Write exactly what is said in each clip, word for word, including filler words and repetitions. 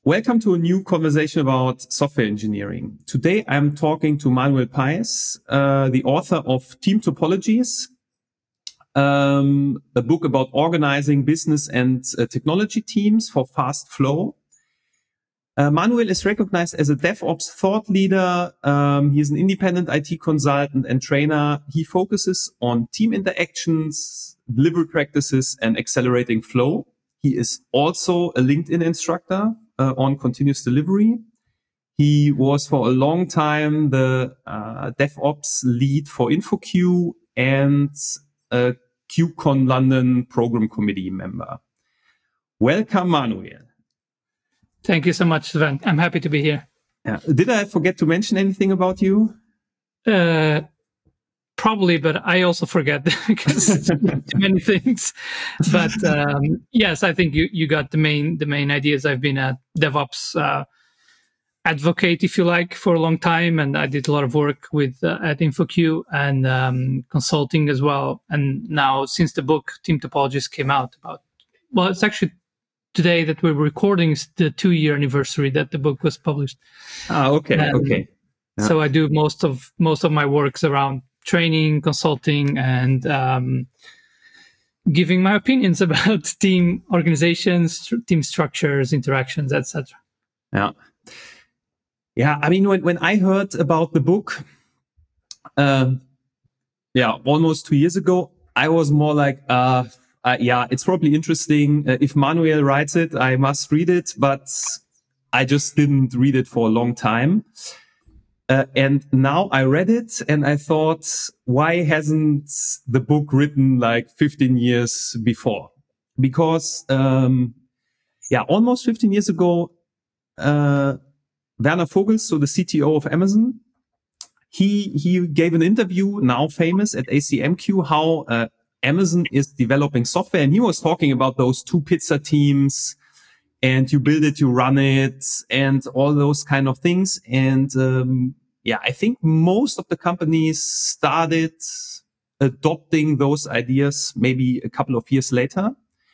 Welcome to a new conversation about software engineering. Today, I'm talking to Manuel Paes, uh, the author of Team Topologies, um, a book about organizing business and uh, technology teams for fast flow. Uh, Manuel is recognized as a DevOps thought leader. Um, he is an independent I T consultant and trainer. He focuses on team interactions, delivery practices, and accelerating flow. He is also a LinkedIn instructor uh, on continuous delivery. He was for a long time the uh, DevOps lead for InfoQ and a KubeCon London program committee member. Welcome, Manuel. Thank you so much, Sven. I'm happy to be here. Yeah. Did I forget to mention anything about you? Uh, probably, but I also forget because too many things. But um, yes, I think you, you got the main the main ideas. I've been a DevOps uh, advocate, if you like, for a long time, and I did a lot of work with uh, at InfoQ and um, consulting as well. And now, since the book Team Topologies came out, about well, it's actually today that we're recording is the two-year anniversary that the book was published. Ah, okay, and okay. Yeah. So I do most of most of my works around training, consulting, and um, giving my opinions about team organizations, team structures, interactions, et cetera. Yeah, yeah. I mean, when when I heard about the book, uh, yeah, almost two years ago, I was more like, uh, Uh, yeah, it's probably interesting. Uh, if Manuel writes it, I must read it, but I just didn't read it for a long time. Uh, and now I read it and I thought, why hasn't the book written like fifteen years before? Because, um, yeah, almost fifteen years ago, uh, Werner Vogels, so the C T O of Amazon, he, he gave an interview, now famous at A C M Q, how, uh, Amazon is developing software, and he was talking about those two pizza teams, and you build it, you run it, and all those kind of things. And um, yeah, I think most of the companies started adopting those ideas maybe a couple of years later.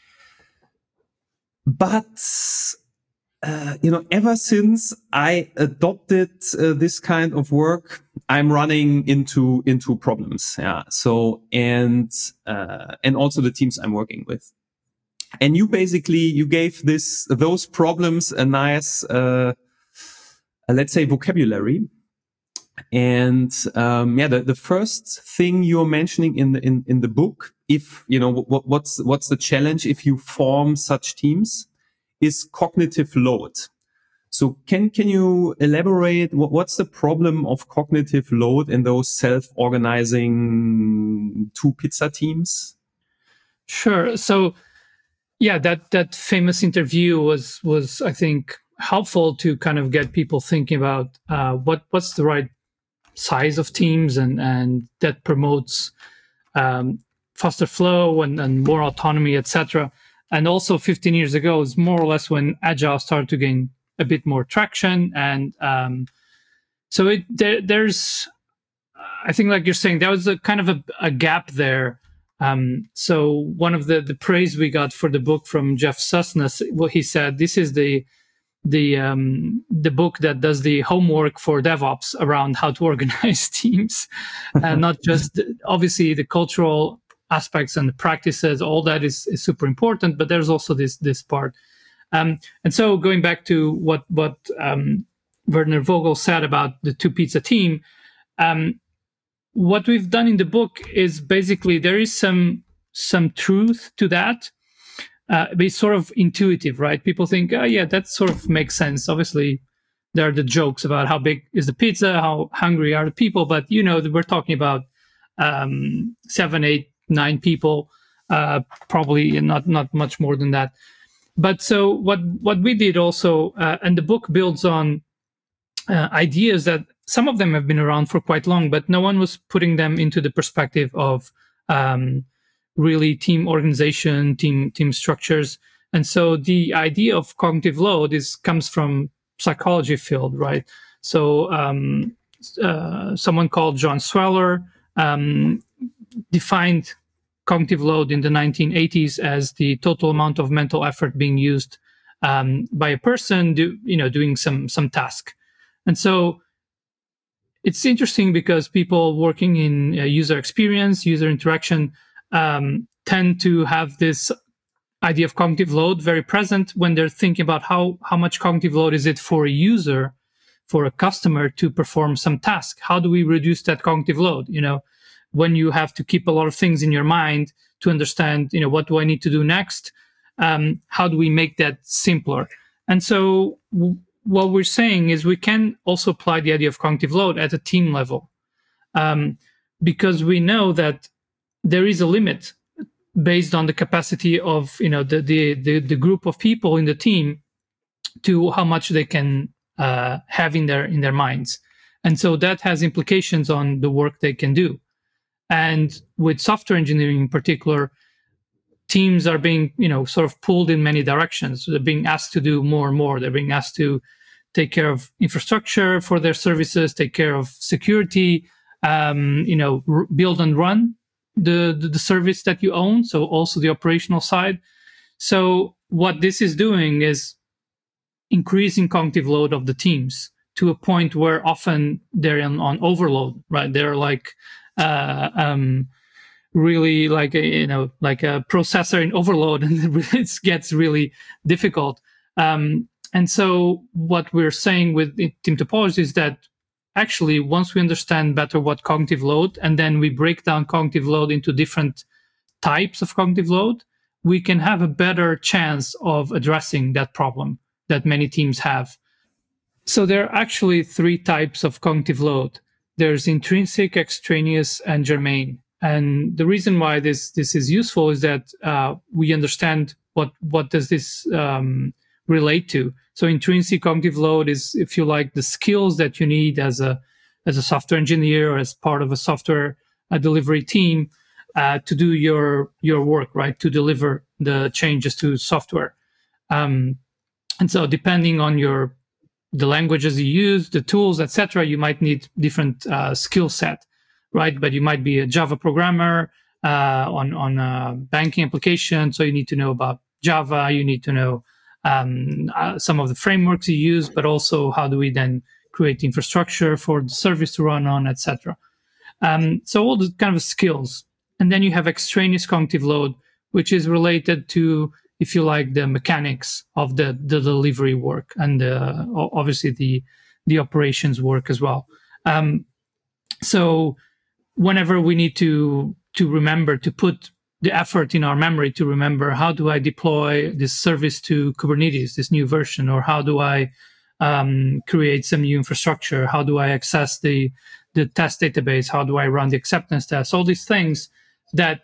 But uh, you know, ever since I adopted uh, this kind of work, I'm running into into problems. Yeah. So and uh, and also the teams I'm working with. And you basically you gave this those problems a nice uh, uh, let's say vocabulary. And um, yeah, the, the first thing you're mentioning in the in, in the book, if you know what, what's what's the challenge if you form such teams, is cognitive load. So can can you elaborate what, what's the problem of cognitive load in those self-organizing two pizza teams? Sure. So yeah, that that famous interview was was I think helpful to kind of get people thinking about uh, what what's the right size of teams and and that promotes um, faster flow and, and more autonomy, et cetera. And also fifteen years ago is more or less when Agile started to gain a bit more traction. And um, so it there, there's, I think like you're saying, there was a kind of a, a gap there. Um, so one of the, the praise we got for the book from Jeff Sussness, what he said, this is the the um, the book that does the homework for DevOps around how to organize teams, and not just obviously the cultural aspects and the practices. All that is, is super important, but there's also this this part. Um, and so going back to what what um, Werner Vogel said about the two pizza team, um, what we've done in the book is basically there is some some truth to that. Uh, but it's sort of intuitive, right? People think, oh, yeah, that sort of makes sense. Obviously, there are the jokes about how big is the pizza, how hungry are the people, but you know, we're talking about um, seven, eight, nine people, uh, probably not not much more than that. But so what what we did also, uh, and the book builds on uh, ideas that some of them have been around for quite long, but no one was putting them into the perspective of um, really team organization, team team structures. And so the idea of cognitive load is comes from psychology field, right? So um, uh, someone called John Sweller um, defined cognitive load in the nineteen eighties as the total amount of mental effort being used um, by a person, do, you know, doing some some task. And so it's interesting because people working in uh, user experience, user interaction, um, tend to have this idea of cognitive load very present when they're thinking about how how much cognitive load is it for a user, for a customer to perform some task. How do we reduce that cognitive load? You know, when you have to keep a lot of things in your mind to understand, you know, what do I need to do next? Um, how do we make that simpler? And so w- what we're saying is we can also apply the idea of cognitive load at a team level, um, because we know that there is a limit based on the capacity of, you know, the the the, the group of people in the team to how much they can uh, have in their in their minds. And so that has implications on the work they can do. And with software engineering in particular, teams are being, you know, sort of pulled in many directions. So they're being asked to do more and more. They're being asked to take care of infrastructure for their services, take care of security, um, you know, r- build and run the, the the service that you own. So also the operational side. So what this is doing is increasing cognitive load of the teams to a point where often they're on, on overload, right? They're like uh, um, really like a, you know, like a processor in overload, and it gets really difficult. Um, and so what we're saying with team topology is that actually once we understand better what cognitive load, and then we break down cognitive load into different types of cognitive load, we can have a better chance of addressing that problem that many teams have. So there are actually three types of cognitive load. There's intrinsic, extraneous, and germane. And the reason why this this is useful is that uh, we understand what what does this um, relate to. So intrinsic cognitive load is, if you like, the skills that you need as a as a software engineer or as part of a software uh, delivery team uh, to do your your work, right? To deliver the changes to software. Um, and so depending on your the languages you use, the tools, et cetera, you might need different uh, skill set, right? But you might be a Java programmer uh, on on a banking application, so you need to know about Java. You need to know um, uh, some of the frameworks you use, but also how do we then create infrastructure for the service to run on, et cetera. Um, so all the kind of skills, and then you have extraneous cognitive load, which is related to, if you like, the mechanics of the, the delivery work and uh, obviously the the operations work as well. Um, so whenever we need to to remember to put the effort in our memory to remember how do I deploy this service to Kubernetes, this new version, or how do I um, create some new infrastructure, how do I access the the test database, how do I run the acceptance tests, all these things that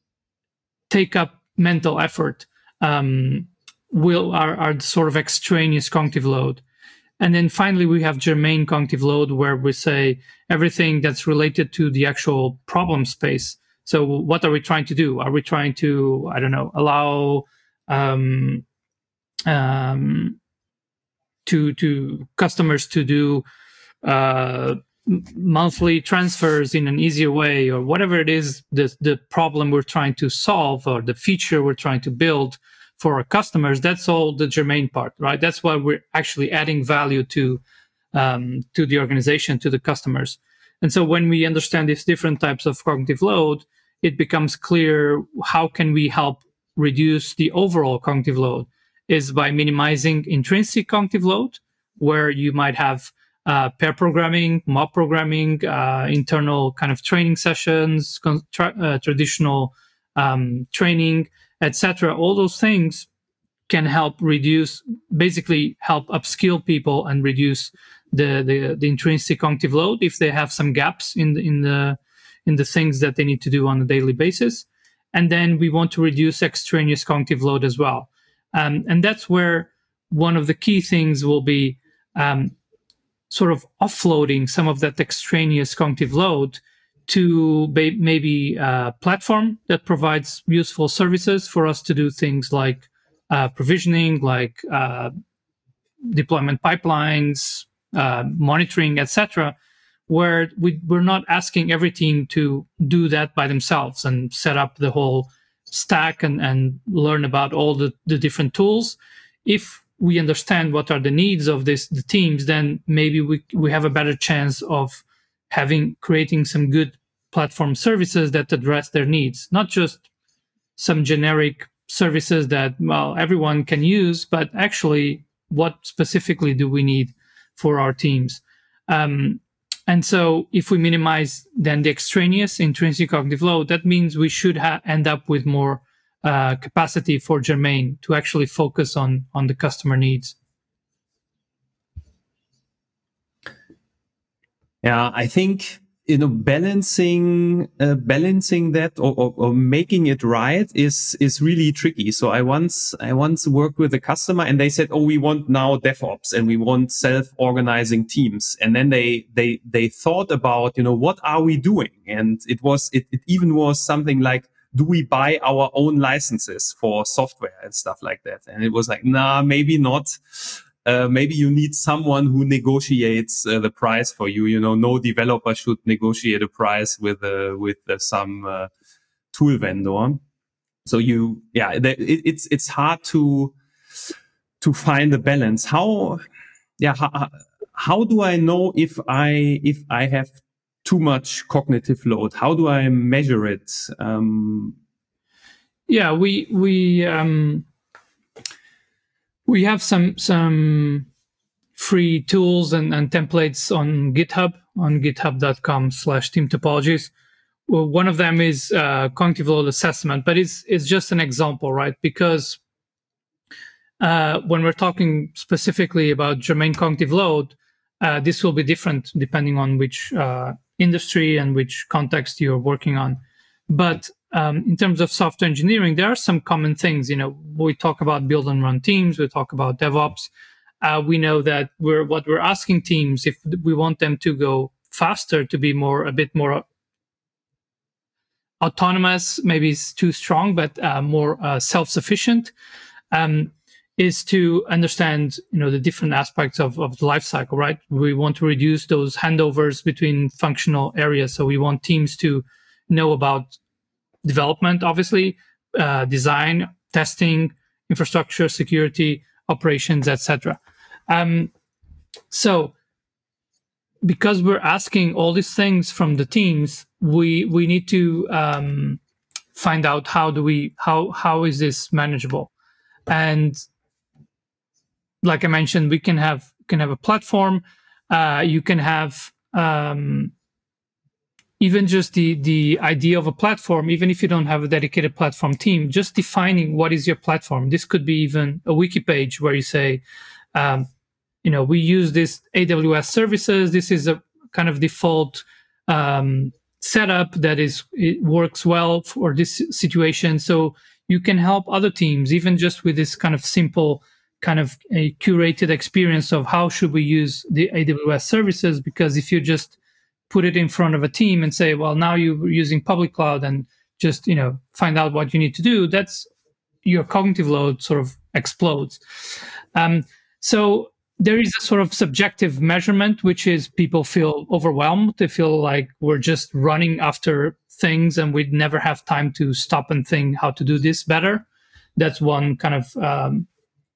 take up mental effort um, will are, are sort of extraneous cognitive load. And then finally, we have germane cognitive load, where we say everything that's related to the actual problem space. So what are we trying to do? Are we trying to, I don't know, allow um, um, to to customers to do uh, monthly transfers in an easier way, or whatever it is, the, the problem we're trying to solve or the feature we're trying to build for our customers? That's all the germane part, right? That's why we're actually adding value to um, to the organization, to the customers. And so when we understand these different types of cognitive load, it becomes clear how can we help reduce the overall cognitive load is by minimizing intrinsic cognitive load, where you might have uh, pair programming, mob programming, uh, internal kind of training sessions, tra- uh, traditional um, training, et cetera. All those things can help reduce, basically help upskill people and reduce the, the, the intrinsic cognitive load if they have some gaps in the, in the in the things that they need to do on a daily basis. And then we want to reduce extraneous cognitive load as well. Um, and that's where one of the key things will be um, sort of offloading some of that extraneous cognitive load to ba- maybe a platform that provides useful services for us to do things like uh, provisioning, like uh, deployment pipelines, uh, monitoring, et cetera, where we, we're not asking every team to do that by themselves and set up the whole stack and, and learn about all the, the different tools. If we understand what are the needs of this the teams, then maybe we we have a better chance of having creating some good platform services that address their needs, not just some generic services that, well, everyone can use, but actually what specifically do we need for our teams? Um, and so if we minimize then the extraneous intrinsic cognitive load, that means we should ha- end up with more uh, capacity for Germain to actually focus on, on the customer needs. Yeah, I think, you know, balancing, uh, balancing that or, or, or making it right is, is really tricky. So I once, I once worked with a customer and they said, oh, we want now DevOps and we want self-organizing teams. And then they, they, they thought about, you know, what are we doing? And it was, it, it even was something like, do we buy our own licenses for software and stuff like that? And it was like, nah, maybe not. Uh, maybe you need someone who negotiates uh, the price for you. You know, no developer should negotiate a price with uh, with uh, some uh, tool vendor. So you, yeah, it, it's it's hard to to find a balance. How, yeah, how, how do I know if I if I have too much cognitive load? How do I measure it? Um, yeah, we we. Um... We have some some free tools and, and templates on GitHub, on github.com slash team topologies. Well, one of them is uh, cognitive load assessment, but it's it's just an example, right? Because uh, when we're talking specifically about Germain cognitive load, uh, this will be different depending on which uh, industry and which context you're working on. But Um, in terms of software engineering, there are some common things. You know, we talk about build and run teams. We talk about DevOps. Uh, we know that we're what we're asking teams, if we want them to go faster, to be more a bit more autonomous. Maybe it's too strong, but uh, more uh, self-sufficient. Um, is to understand, you know, the different aspects of, of the life cycle. Right? We want to reduce those handovers between functional areas. So we want teams to know about development, obviously, uh, design, testing, infrastructure, security, operations, et cetera. Um, so, because we're asking all these things from the teams, we we need to um, find out how do we how how is this manageable, and like I mentioned, we can have can have a platform. Uh, you can have um, even just the the idea of a platform, even if you don't have a dedicated platform team, just defining what is your platform. This could be even a wiki page where you say, um, you know, we use this A W S services. This is a kind of default um, setup that is it works well for this situation. So you can help other teams, even just with this kind of simple kind of a curated experience of how should we use the A W S services. Because if you just put it in front of a team and say, well, now you're using public cloud and just, you know, find out what you need to do, that's your cognitive load sort of explodes. Um, so there is a sort of subjective measurement, which is people feel overwhelmed. They feel like we're just running after things and we'd never have time to stop and think how to do this better. That's one kind of um,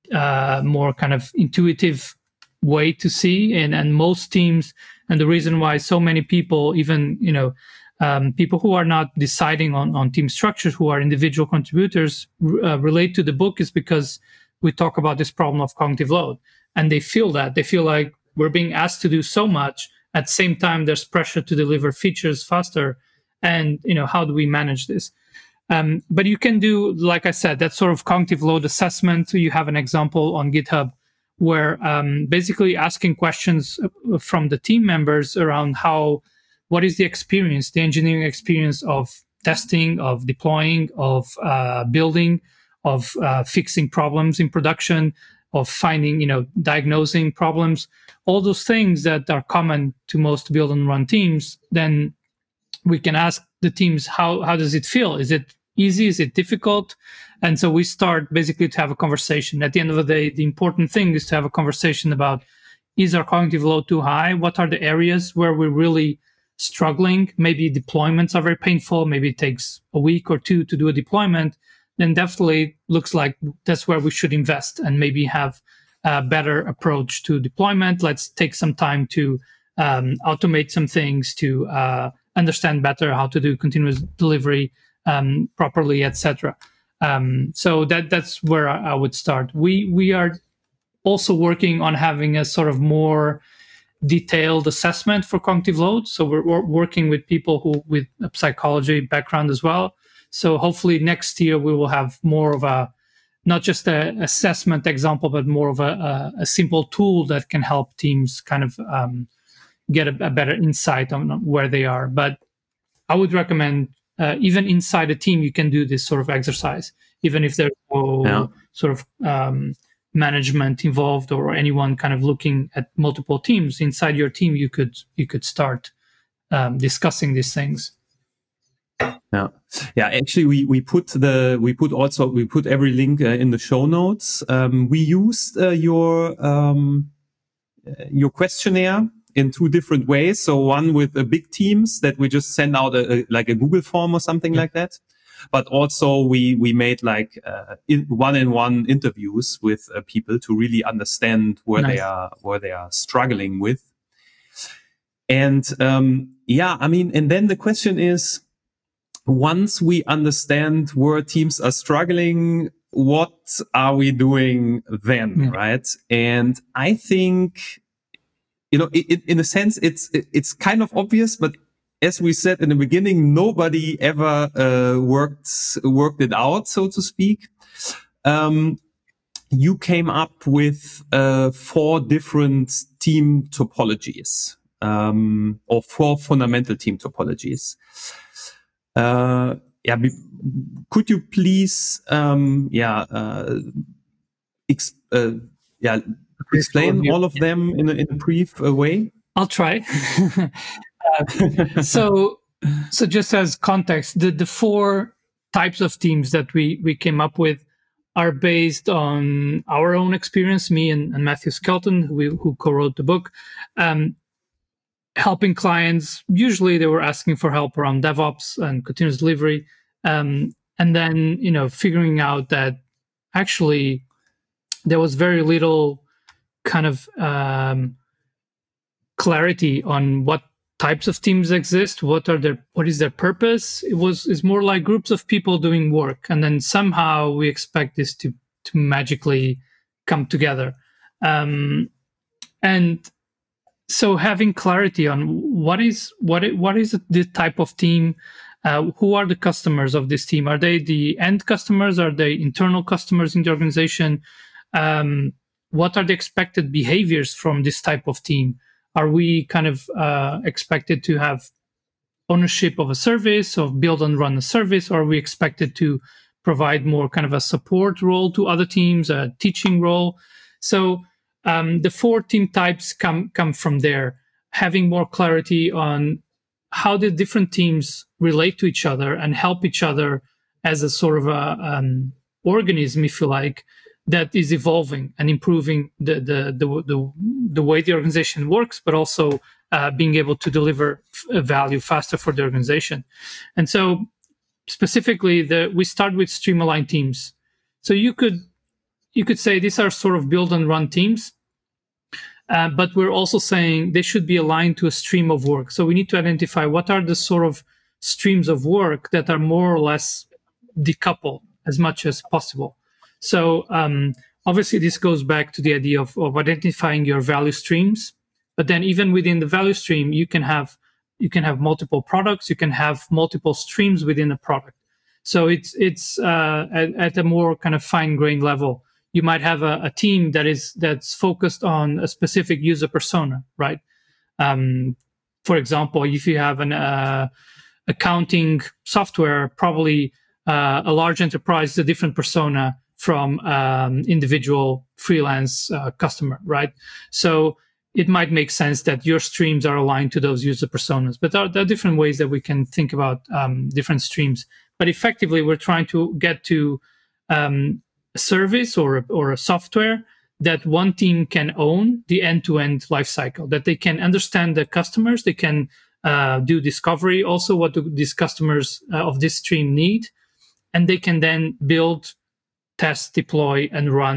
uh, more kind of intuitive way to see. And, and most teams, and the reason why so many people, even, you know, um, people who are not deciding on, on team structures, who are individual contributors, uh, relate to the book is because we talk about this problem of cognitive load. And they feel that. They feel like we're being asked to do so much. At the same time, there's pressure to deliver features faster. And, you know, how do we manage this? Um, but you can do, like I said, that sort of cognitive load assessment. You have an example on GitHub where um, basically asking questions from the team members around how, what is the experience, the engineering experience of testing, of deploying, of uh, building, of uh, fixing problems in production, of finding, you know, diagnosing problems, all those things that are common to most build and run teams. Then we can ask the teams, how, how does it feel? Is it easy? Is it difficult? And so we start basically to have a conversation. At the end of the day, the important thing is to have a conversation about, is our cognitive load too high? What are the areas where we're really struggling? Maybe deployments are very painful. Maybe it takes a week or two to do a deployment. Then definitely looks like that's where we should invest and maybe have a better approach to deployment. Let's take some time to um, automate some things, to uh, understand better how to do continuous delivery um, properly, et cetera. Um, so that that's where I, I would start. We we are also working on having a sort of more detailed assessment for cognitive load. So we're, we're working with people who with a psychology background as well. So hopefully next year we will have more of a, not just an assessment example, but more of a, a, a simple tool that can help teams kind of um, get a, a better insight on where they are. But I would recommend uh, even inside a team, you can do this sort of exercise, even if there's no yeah. sort of um, management involved or anyone kind of looking at multiple teams inside your team. You could you could start um, discussing these things. Yeah, yeah. Actually, we we put the we put also we put every link uh, in the show notes. Um, we used uh, your um, your questionnaire in two different ways. So one with uh, big teams that we just send out a, a, like a Google form or something yeah. like that. But also we, we made like, uh, in one-on-one interviews with uh, people to really understand where nice. they are, where they are struggling with. And, um, yeah, I mean, and then the question is, once we understand where teams are struggling, what are we doing then? Mm. Right. And I think, you know, it, it, in a sense, it's, it, it's kind of obvious, but as we said in the beginning, nobody ever, uh, worked, worked it out, so to speak. Um, you came up with, uh, four different team topologies, um, or four fundamental team topologies. Uh, yeah, be, could you please, um, yeah, uh, ex, uh, yeah, explain all of them in a, in a brief uh, way? I'll try. uh, so, so just as context, the, the four types of teams that we, we came up with are based on our own experience, me and, and Matthew Skelton, who, who co-wrote the book, um, helping clients. Usually they were asking for help around DevOps and continuous delivery. Um, and then, you know, figuring out that actually there was very little kind of um, clarity on what types of teams exist, what are their, what is their purpose. It was, it's more like groups of people doing work, and then somehow we expect this to to magically come together. Um, and so having clarity on what is what it, what is the type of team, uh, who are the customers of this team? Are they the end customers? Are they internal customers in the organization? Um, what are the expected behaviors from this type of team? Are we kind of uh, expected to have ownership of a service, or build and run a service? Or are we expected to provide more kind of a support role to other teams, a teaching role? So um, the four team types come come from there. Having more clarity on how the different teams relate to each other and help each other as a sort of a um, organism, if you like, that is evolving and improving the the the the, the way the organization works, but also uh, being able to deliver f- value faster for the organization. And so, specifically, the we start with stream-aligned teams. So you could you could say these are sort of build and run teams, uh, but we're also saying they should be aligned to a stream of work. So we need to identify what are the sort of streams of work that are more or less decoupled as much as possible. So um, obviously this goes back to the idea of, of identifying your value streams. But then even within the value stream, you can have you can have multiple products, you can have multiple streams within a product. So it's it's uh, at, at a more kind of fine-grained level. You might have a, a team that is that's focused on a specific user persona, right? Um, for example, if you have an uh, accounting software, probably uh, a large enterprise is a different persona from um, individual freelance uh, customer, right? So it might make sense that your streams are aligned to those user personas. But there are, there are different ways that we can think about um, different streams. But effectively, we're trying to get to um, a service or a, or a software that one team can own the end-to-end lifecycle, that they can understand the customers, they can uh, do discovery, also what do these customers uh, of this stream need, and they can then build, test, deploy, and run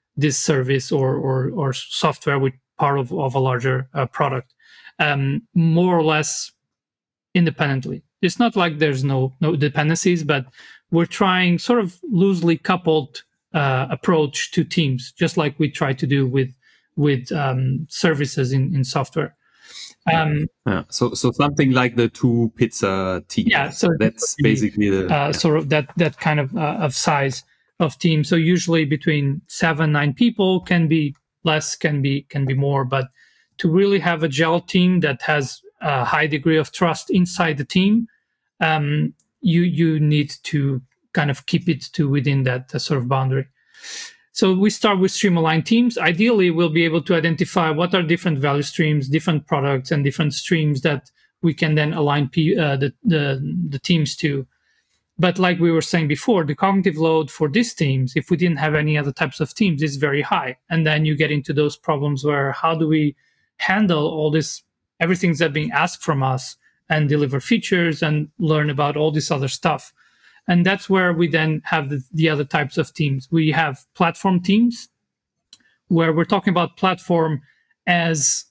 this service or or, or software with part of, of a larger uh, product, um, more or less independently. It's not like there's no no dependencies, but we're trying sort of loosely coupled uh, approach to teams, just like we try to do with with um, services in, in software. Um, yeah. So so something like the two pizza team. Yeah, so that's basically the uh, yeah. sort of that that kind of uh, of size of team. So usually between seven nine people, can be less, can be can be more, but to really have a gel team that has a high degree of trust inside the team, um, you you need to kind of keep it to within that uh, sort of boundary. So we start with stream-aligned teams. Ideally, we'll be able to identify what are different value streams, different products, and different streams that we can then align P, uh, the, the the teams to. But like we were saying before, the cognitive load for these teams, if we didn't have any other types of teams, is very high. And then you get into those problems where how do we handle all this, everything that's being asked from us, and deliver features and learn about all this other stuff. And that's where we then have the, the other types of teams. We have platform teams, where we're talking about platform as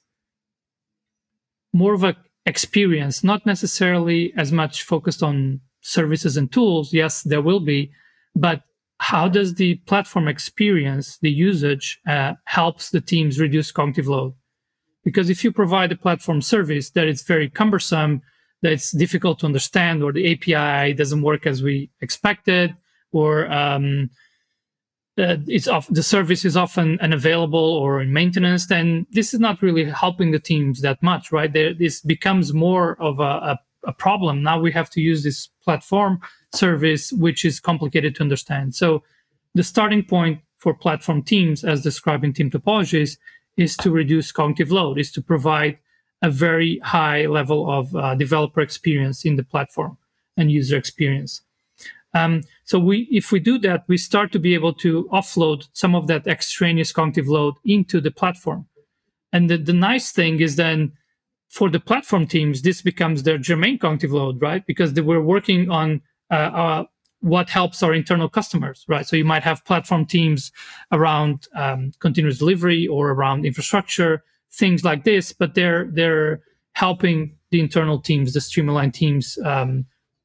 more of an experience, not necessarily as much focused on services and tools. Yes, there will be, but how does the platform experience, the usage, uh, helps the teams reduce cognitive load? Because if you provide a platform service that is very cumbersome, that it's difficult to understand, or the A P I doesn't work as we expected, or um, uh, it's off, the service is often unavailable or in maintenance, then this is not really helping the teams that much, right? There, this becomes more of a, a, a problem. Now we have to use this platform service, which is complicated to understand. So the starting point for platform teams, as described in team topologies, is to reduce cognitive load, is to provide a very high level of uh, developer experience in the platform and user experience. Um, so we, if we do that, we start to be able to offload some of that extraneous cognitive load into the platform. And the, the nice thing is then for the platform teams, this becomes their germane cognitive load, right? Because they were working on uh, uh, what helps our internal customers, right? So you might have platform teams around um, continuous delivery or around infrastructure, things like this, but they're they're helping the internal teams, the stream-aligned teams, um,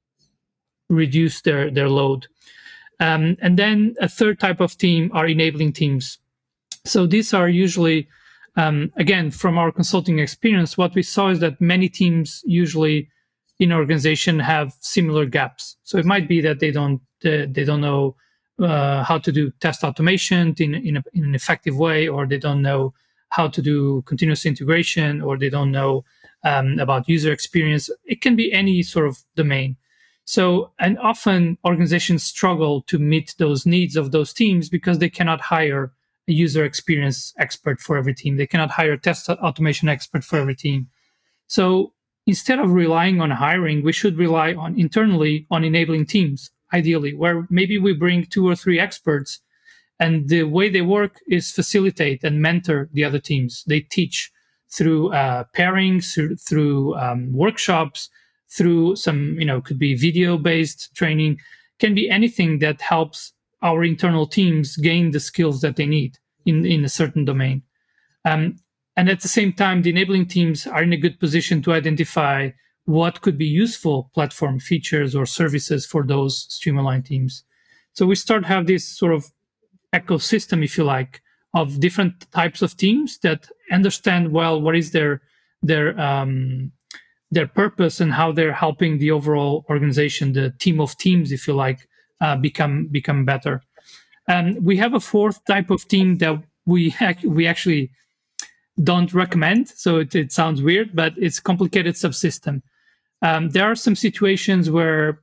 reduce their their load. Um, and then a third type of team are enabling teams. So these are usually, um, again, from our consulting experience, what we saw is that many teams usually in an organization have similar gaps. So it might be that they don't uh, they don't know uh, how to do test automation in in, a, in an effective way, or they don't know how to do continuous integration, or they don't know um, about user experience. It can be any sort of domain. So, and often organizations struggle to meet those needs of those teams because they cannot hire a user experience expert for every team. They cannot hire a test automation expert for every team. So instead of relying on hiring, we should rely on internally on enabling teams, ideally, where maybe we bring two or three experts. And the way they work is facilitate and mentor the other teams. They teach through uh, pairings, through, through um, workshops, through some, you know, could be video-based training, can be anything that helps our internal teams gain the skills that they need in, in a certain domain. Um, and at the same time, the enabling teams are in a good position to identify what could be useful platform features or services for those stream-aligned teams. So we start to have this sort of ecosystem, if you like, of different types of teams that understand well what is their their um, their purpose and how they're helping the overall organization, the team of teams, if you like, uh, become become better. And we have a fourth type of team that we ac- we actually don't recommend. So it, it sounds weird, but it's complicated subsystem. Um, there are some situations where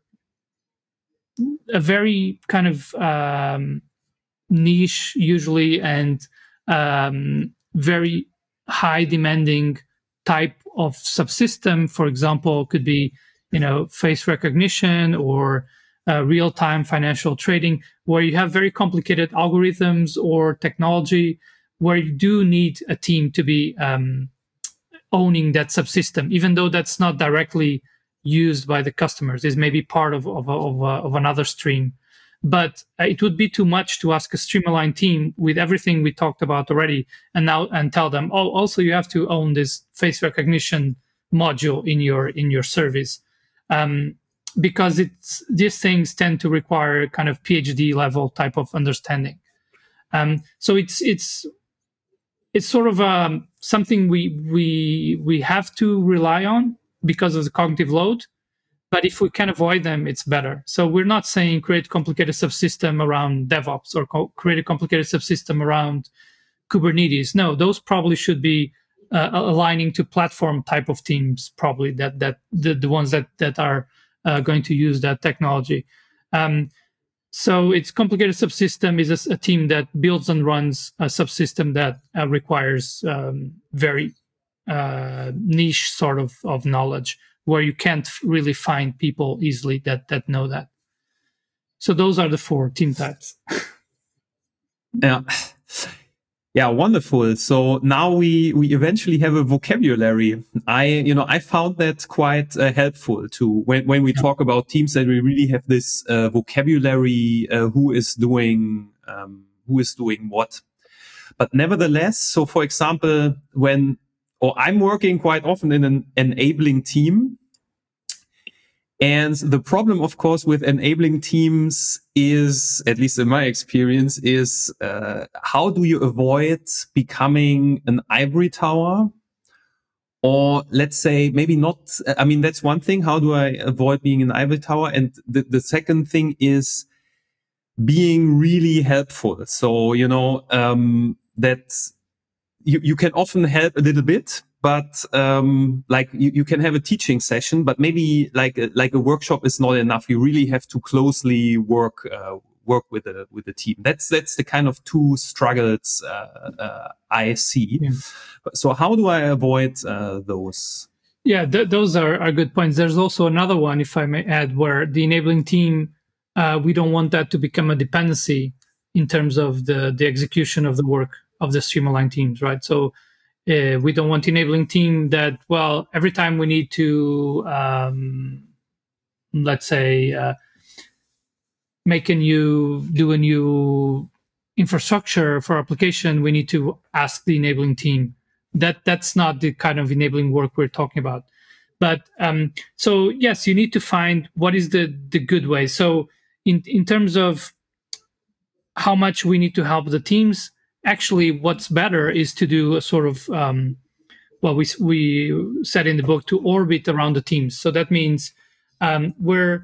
a very kind of um, niche usually and um, very high demanding type of subsystem, for example, could be, you know, face recognition or uh, real-time financial trading, where you have very complicated algorithms or technology where you do need a team to be um, owning that subsystem, even though that's not directly used by the customers. It's maybe part of of, of, uh, of another stream. But uh, it would be too much to ask a Streamline team with everything we talked about already, and now and tell them, oh, also you have to own this face recognition module in your in your service, um, because it's these things tend to require kind of PhD level type of understanding. Um, so it's it's it's sort of um, something we we we have to rely on because of the cognitive load. But if we can avoid them, it's better. So we're not saying create complicated subsystem around DevOps or co- create a complicated subsystem around Kubernetes. No, those probably should be uh, aligning to platform type of teams, probably that that the, the ones that that are uh, going to use that technology. Um, so it's complicated subsystem is a, a team that builds and runs a subsystem that uh, requires um, very uh, niche sort of, of knowledge, where you can't really find people easily that that know that. So those are the four team types. Yeah. Yeah, wonderful. So now we we eventually have a vocabulary. I you know I found that quite uh, helpful too when when we talk about teams, that we really have this uh, vocabulary, uh, who is doing um, who is doing what. But nevertheless, so for example, when or I'm working quite often in an enabling team. And the problem, of course, with enabling teams is, at least in my experience, is uh, how do you avoid becoming an ivory tower? Or let's say maybe not, I mean, that's one thing. How do I avoid being an ivory tower? And the, the second thing is being really helpful. So, you know, um, that you, you can often help a little bit, but um, like you, you can have a teaching session, but maybe like a, like a workshop is not enough. You really have to closely work uh, work with the with the team. That's that's the kind of two struggles uh, uh, I see. Yeah. So how do I avoid uh, those? Yeah, th- those are, are good points. There's also another one, if I may add, where the enabling team, uh, we don't want that to become a dependency in terms of the the execution of the work of the Streamline teams, right? So uh, we don't want enabling team that, well, every time we need to, um, let's say, uh, make a new, do a new infrastructure for application, we need to ask the enabling team. That that's not the kind of enabling work we're talking about. But um, so yes, you need to find what is the the good way. So in in terms of how much we need to help the teams, actually, what's better is to do a sort of um, well, we we said in the book, to orbit around the teams. So that means um, we're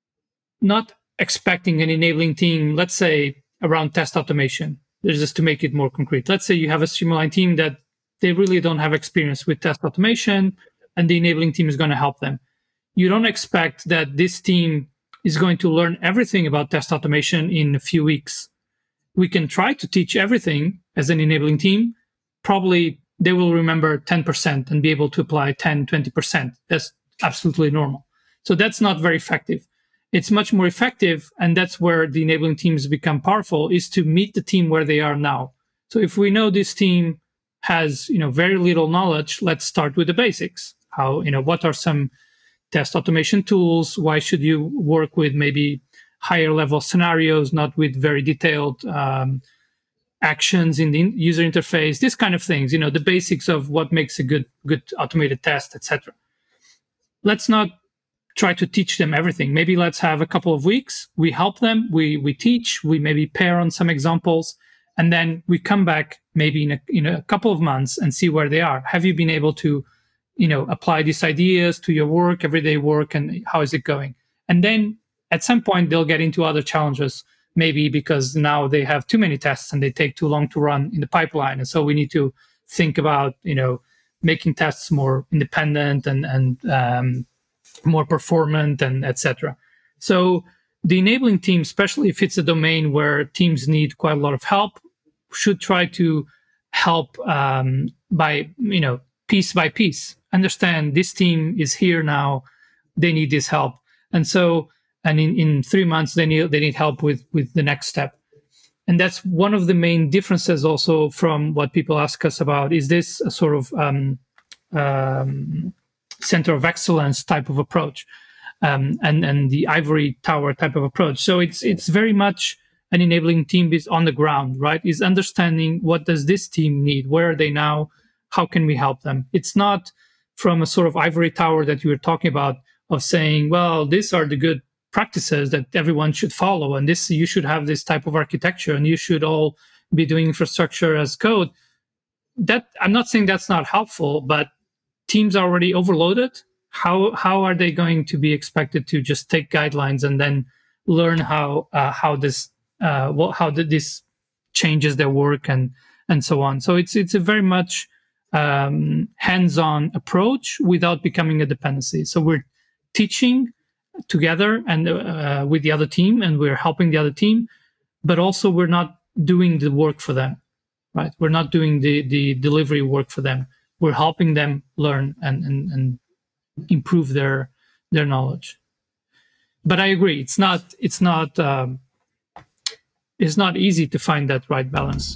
not expecting an enabling team, let's say, around test automation. Just to make it more concrete. Let's say you have a Streamline team that they really don't have experience with test automation, and the enabling team is going to help them. You don't expect that this team is going to learn everything about test automation in a few weeks. We can try to teach everything as an enabling team. Probably they will remember ten percent and be able to apply ten, twenty percent. That's absolutely normal. So that's not very effective. It's much more effective, and that's where the enabling teams become powerful, is to meet the team where they are now. So if we know this team has, you know, very little knowledge, let's start with the basics. How, you know, what are some test automation tools? Why should you work with maybe higher level scenarios, not with very detailed um, actions in the user interface? This kind of things, you know, the basics of what makes a good good automated test, et cetera. Let's not try to teach them everything. Maybe let's have a couple of weeks. We help them. We we teach. We maybe pair on some examples, and then we come back maybe in a, in a couple of months and see where they are. Have you been able to, you know, apply these ideas to your work, everyday work, and how is it going? And then at some point they'll get into other challenges, maybe because now they have too many tests and they take too long to run in the pipeline, and so we need to think about, you know, making tests more independent and and um, more performant, and et cetera. So the enabling team, especially if it's a domain where teams need quite a lot of help, should try to help um, by, you know, piece by piece. Understand this team is here now, they need this help, and so and in, in three months they need they need help with with the next step. And that's one of the main differences also from what people ask us about. Is this a sort of um, um, center of excellence type of approach? um, and and the ivory tower type of approach. So it's it's very much an enabling team is on the ground, right? Is understanding what does this team need? Where are they now? How can we help them? It's not from a sort of ivory tower that you were talking about of saying, well, these are the good practices that everyone should follow, and this you should have this type of architecture, and you should all be doing infrastructure as code. That I'm not saying that's not helpful, but teams are already overloaded. How how are they going to be expected to just take guidelines and then learn how uh, how this uh, what, how this changes their work and and so on? So it's it's a very much um, hands-on approach without becoming a dependency. So we're teaching together and uh, with the other team, and we're helping the other team, but also we're not doing the work for them, right? We're not doing the the delivery work for them. We're helping them learn and and, and improve their their knowledge. But I agree, it's not it's not um, it's not easy to find that right balance.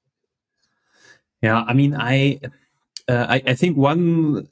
Yeah, I mean, I uh, I, I think one.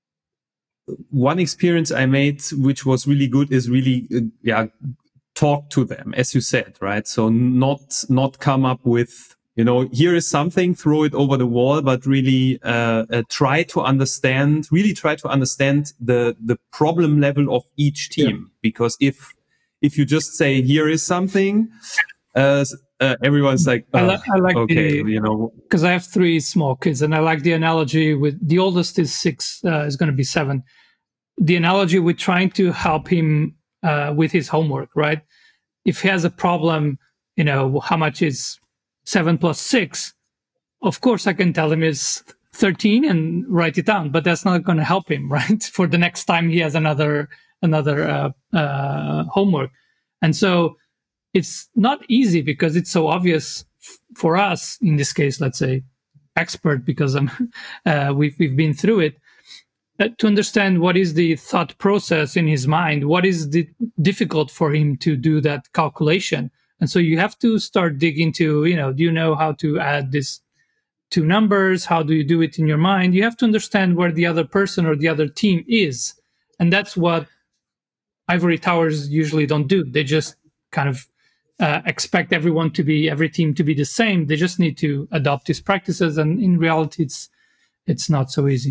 One experience I made, which was really good, is really, uh, yeah, talk to them, as you said, right? So not, not come up with, you know, here is something, throw it over the wall, but really, uh, uh try to understand, really try to understand the, the problem level of each team. Yeah. Because if, if you just say, here is something, uh, Uh, everyone's like, oh, I, li- I like okay, the, you know, because I have three small kids, and I like the analogy with the oldest is six, uh, is going to be seven. The analogy with trying to help him uh, with his homework, right? If he has a problem, you know, how much is seven plus six? Of course, I can tell him it's thirteen and write it down, but that's not going to help him, right? For the next time he has another another uh, uh, homework, and so. It's not easy because it's so obvious f- for us in this case, let's say expert, because I'm, uh, we've, we've been through it, uh, to understand what is the thought process in his mind, what is the difficult for him to do that calculation. And so you have to start digging into, you know, do you know how to add this two numbers? How do you do it in your mind? You have to understand where the other person or the other team is. And that's what ivory towers usually don't do. They just kind of Uh, expect everyone to be, every team to be the same. They just need to adopt these practices, and in reality, it's it's not so easy.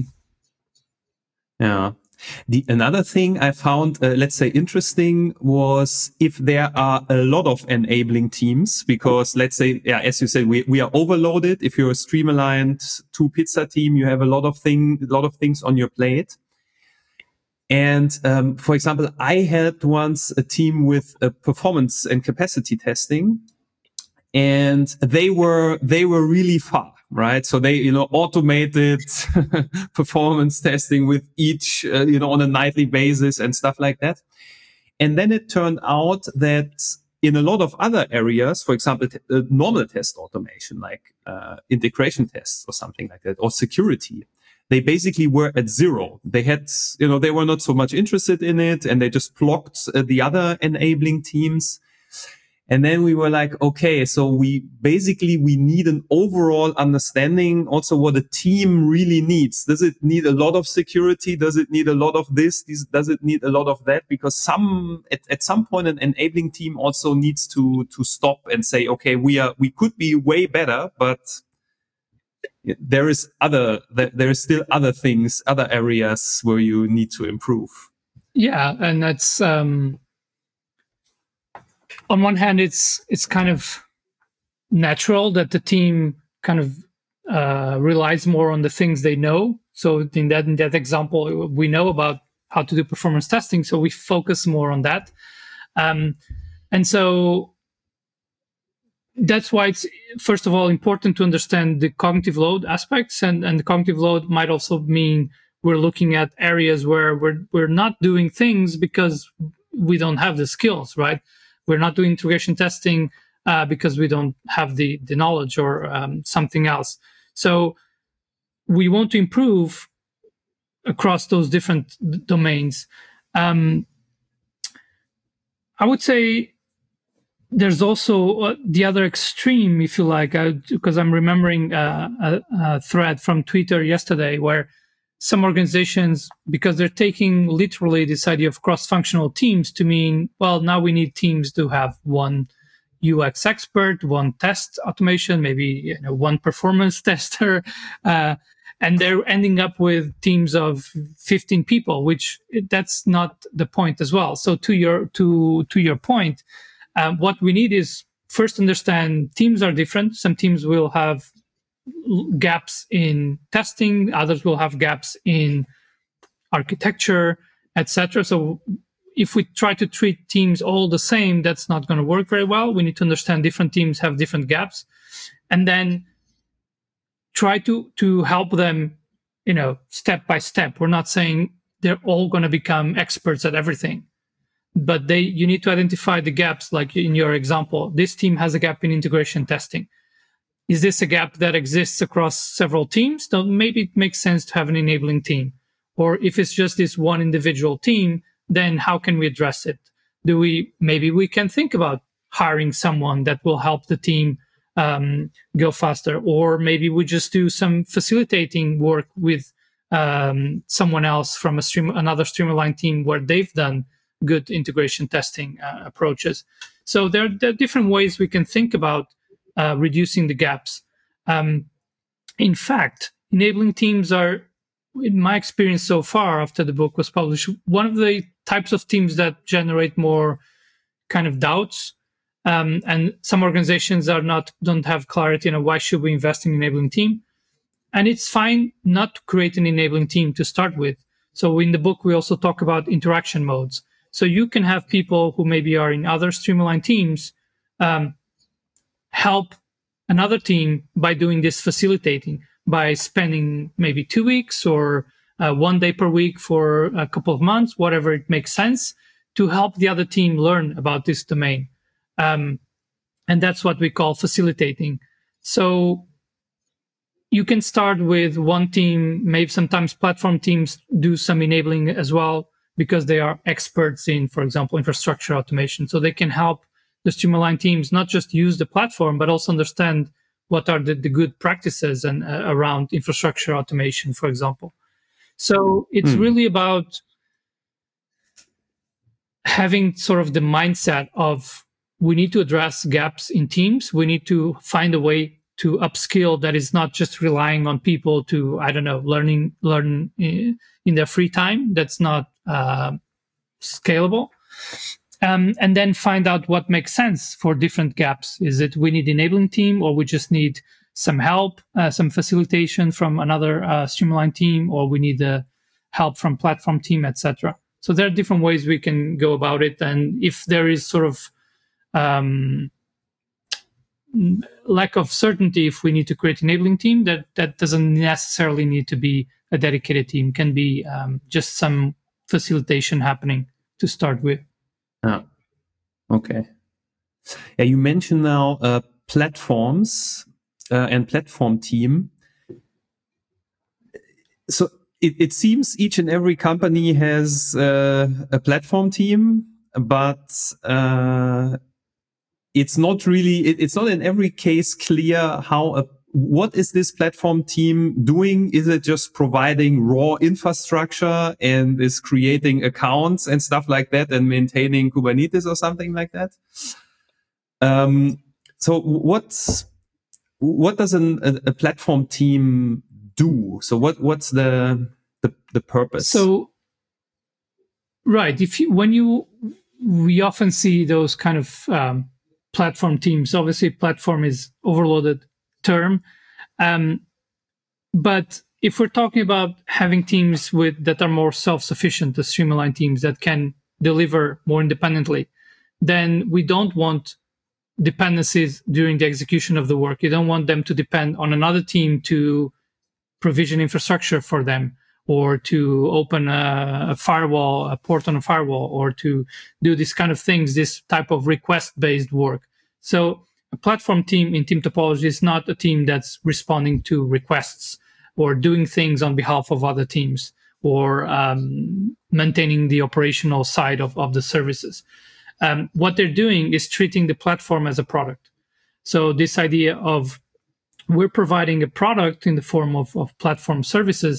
Yeah. The another thing I found, uh, let's say, interesting was if there are a lot of enabling teams, because let's say, yeah, as you said, we we are overloaded. If you're a Streamaligned two pizza team, you have a lot of thing, a lot of things on your plate. And um, for example, I helped once a team with a performance and capacity testing, and they were they were really far, right? So they, you know, automated performance testing with each, uh, you know, on a nightly basis and stuff like that. And then it turned out that in a lot of other areas, for example, t- uh, normal test automation, like uh, integration tests or something like that, or security, they basically were at zero. They had, you know, they were not so much interested in it, and they just blocked uh, the other enabling teams. And then we were like, okay, so we basically, we need an overall understanding also what a team really needs. Does it need a lot of security? Does it need a lot of this? Does it need a lot of that? Because some, at, at some point, an enabling team also needs to, to stop and say, okay, we are, we could be way better, but there is other, there is still other things, other areas where you need to improve. Yeah. And that's, um, on one hand, it's, it's kind of natural that the team kind of, uh, relies more on the things they know. So in that, in that example, we know about how to do performance testing. So we focus more on that. Um, and so, that's why it's, first of all, important to understand the cognitive load aspects, and, and the cognitive load might also mean we're looking at areas where we're we're not doing things because we don't have the skills, right? We're not doing integration testing uh, because we don't have the, the knowledge or um, something else. So we want to improve across those different d- domains. Um, I would say there's also uh, the other extreme, if you like, because I'm remembering uh, a, a thread from Twitter yesterday where some organizations, because they're taking literally this idea of cross-functional teams to mean, well, now we need teams to have one U X expert, one test automation, maybe you know, one performance tester, uh, and they're ending up with teams of fifteen people, which that's not the point as well. So to your to to your point, um, what we need is first understand teams are different. Some teams will have gaps in testing, others will have gaps in architecture, et cetera. So if we try to treat teams all the same, that's not going to work very well. We need to understand different teams have different gaps, and then try to to help them, you know, step by step. We're not saying they're all going to become experts at everything, but they you need to identify the gaps. Like in your example, this team has a gap in integration testing. Is this a gap that exists across several teams? Then maybe it makes sense to have an enabling team. Or if it's just this one individual team, then how can we address it? Do we maybe we can think about hiring someone that will help the team um, go faster, or maybe we just do some facilitating work with um, someone else from a stream, another Streamline team where they've done good integration testing uh, approaches. So there, there are different ways we can think about uh, reducing the gaps. Um, in fact, enabling teams are, in my experience so far after the book was published, one of the types of teams that generate more kind of doubts. Um, and some organizations are not don't have clarity on why should we invest in enabling team. And it's fine not to create an enabling team to start with. So in the book, we also talk about interaction modes. So you can have people who maybe are in other Streamline teams um, help another team by doing this facilitating, by spending maybe two weeks or uh, one day per week for a couple of months, whatever it makes sense, to help the other team learn about this domain. Um, and that's what we call facilitating. So you can start with one team, maybe sometimes platform teams do some enabling as well, because they are experts in, for example, infrastructure automation. So they can help the Streamline teams not just use the platform, but also understand what are the, the good practices and uh, around infrastructure automation, for example. So it's mm. really about having sort of the mindset of we need to address gaps in teams. We need to find a way to upskill that is not just relying on people to, I don't know, learning, learn in, in their free time. That's not uh, scalable. Um, and then find out what makes sense for different gaps. Is it we need enabling team, or we just need some help, uh, some facilitation from another uh, Streamline team, or we need the help from platform team, et cetera. So there are different ways we can go about it. And if there is sort of um, lack of certainty, if we need to create an enabling team, that, that doesn't necessarily need to be a dedicated team. It can be um, just some facilitation happening to start with. Ah, okay. Yeah, you mentioned now uh, platforms uh, and platform team. So it, it seems each and every company has uh, a platform team, but uh, it's not really, it, it's not in every case clear how a what is this platform team doing? Is it just providing raw infrastructure and is creating accounts and stuff like that and maintaining Kubernetes or something like that? Um, so what's, what does an, a, a platform team do? So what, what's the, the, the purpose? So, right. If you, when you, we often see those kind of um, platform teams, obviously platform is overloaded term. Um, but if we're talking about having teams with that are more self-sufficient, the Streamline teams that can deliver more independently, then we don't want dependencies during the execution of the work. You don't want them to depend on another team to provision infrastructure for them, or to open a, a firewall, a port on a firewall, or to do this kind of things, this type of request-based work. So a platform team in team topology is not a team that's responding to requests or doing things on behalf of other teams, or um, maintaining the operational side of, of the services. Um, what they're doing is treating the platform as a product. So this idea of we're providing a product in the form of, of platform services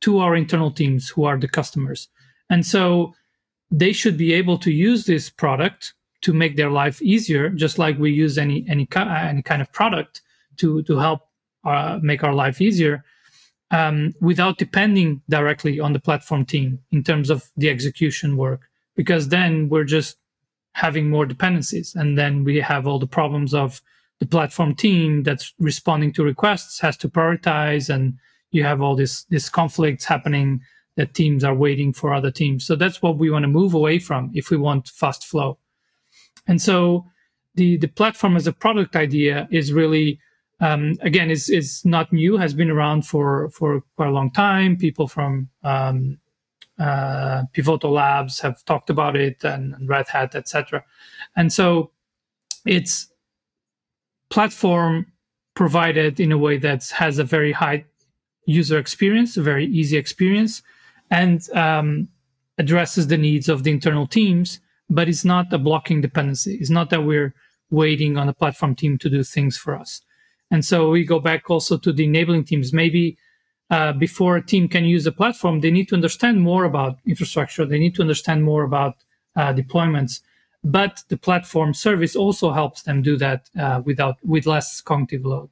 to our internal teams who are the customers. And so they should be able to use this product to make their life easier, just like we use any any, any kind of product to, to help uh, make our life easier, um, without depending directly on the platform team in terms of the execution work, because then we're just having more dependencies. And then we have all the problems of the platform team that's responding to requests has to prioritize, and you have all this, this conflicts happening that teams are waiting for other teams. So that's what we want to move away from if we want fast flow. And so the, the platform as a product idea is really, um, again, is is not new, has been around for, for quite a long time. People from um, uh, Pivotal Labs have talked about it, and, and Red Hat, et cetera. And so it's platform provided in a way that has a very high user experience, a very easy experience, and um, addresses the needs of the internal teams, but it's not a blocking dependency. It's not that we're waiting on a platform team to do things for us. And so we go back also to the enabling teams. Maybe uh, before a team can use the platform, they need to understand more about infrastructure. They need to understand more about uh, deployments. But the platform service also helps them do that uh, without with less cognitive load.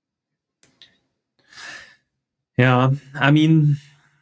Yeah, I mean,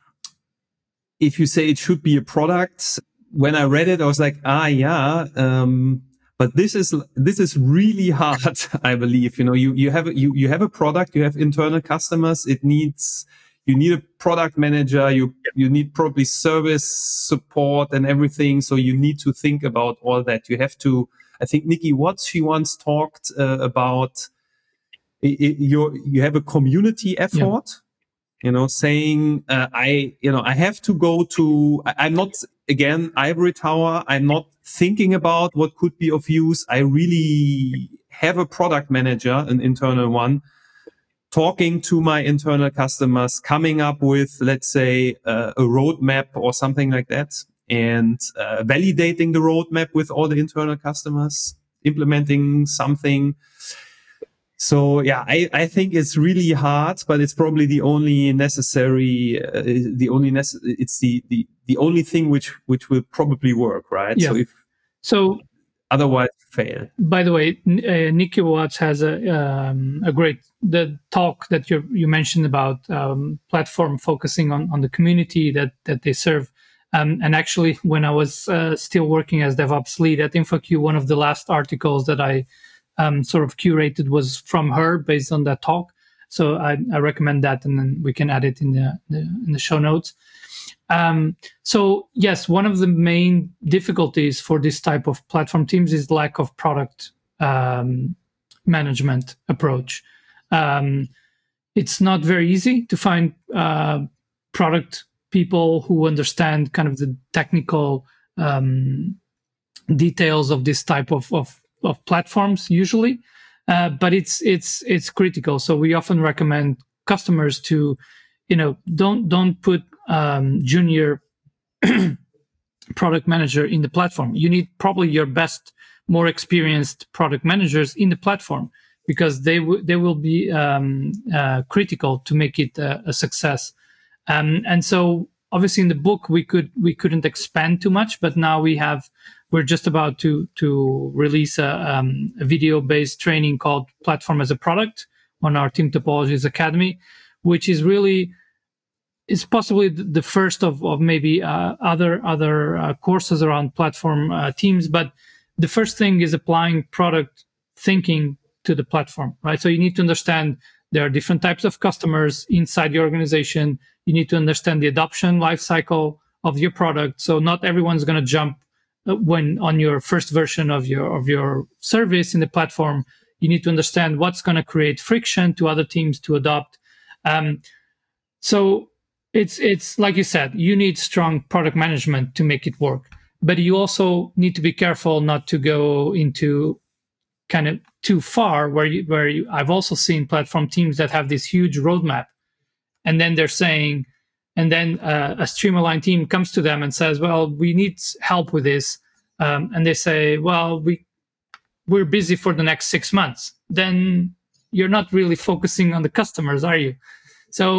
if you say it should be a product, when I read it, I was like, ah, yeah. Um, but this is this is really hard. I believe, you know, you you have you you have a product, you have internal customers. It needs you need a product manager. You you need probably service support and everything. So you need to think about all that. You have to. I think Nikki Watts, she once talked uh, about it, it, you you have a community effort. Yeah. You know, saying, uh, I, you know, I have to go to, I, I'm not, again, ivory tower. I'm not thinking about what could be of use. I really have a product manager, an internal one, talking to my internal customers, coming up with, let's say, uh, a roadmap or something like that, and uh, validating the roadmap with all the internal customers, implementing something. So yeah, I, I think it's really hard, but it's probably the only necessary, uh, the only nece- it's the, the, the only thing which, which will probably work, right? Yeah. So if, so otherwise fail. By the way, uh, Nikki Watts has a, um, a great, the talk that you you mentioned about um, platform focusing on, on the community that, that they serve. Um, and actually, when I was uh, still working as DevOps lead at InfoQ, one of the last articles that I Um, sort of curated was from her based on that talk. So I, I recommend that, and then we can add it in the, the in the show notes. Um, so yes, one of the main difficulties for this type of platform teams is lack of product um, management approach. Um, it's not very easy to find uh, product people who understand kind of the technical um, details of this type of, of of platforms usually, uh, but it's it's it's critical. So we often recommend customers to, you know, don't don't put um, junior product manager in the platform. You need probably your best, more experienced product managers in the platform, because they w- they will be um, uh, critical to make it a, a success. Um, and so obviously in the book we could we couldn't expand too much, but now we have. We're just about to to release a, um, a video-based training called Platform as a Product on our Team Topologies Academy, which is really is possibly the first of, of maybe uh, other other uh, courses around platform uh, teams. But the first thing is applying product thinking to the platform, right? So you need to understand there are different types of customers inside the organization. You need to understand the adoption lifecycle of your product. So not everyone's going to jump when on your first version of your of your service in the platform. You need to understand what's going to create friction to other teams to adopt. Um, so it's it's like you said, you need strong product management to make it work, but you also need to be careful not to go into kind of too far. Where you, where you, I've also seen platform teams that have this huge roadmap, and then they're saying. And then uh, a Streamline team comes to them and says, well, we need help with this. Um, and they say, well, we, we're busy for the next six months. Then you're not really focusing on the customers, are you? So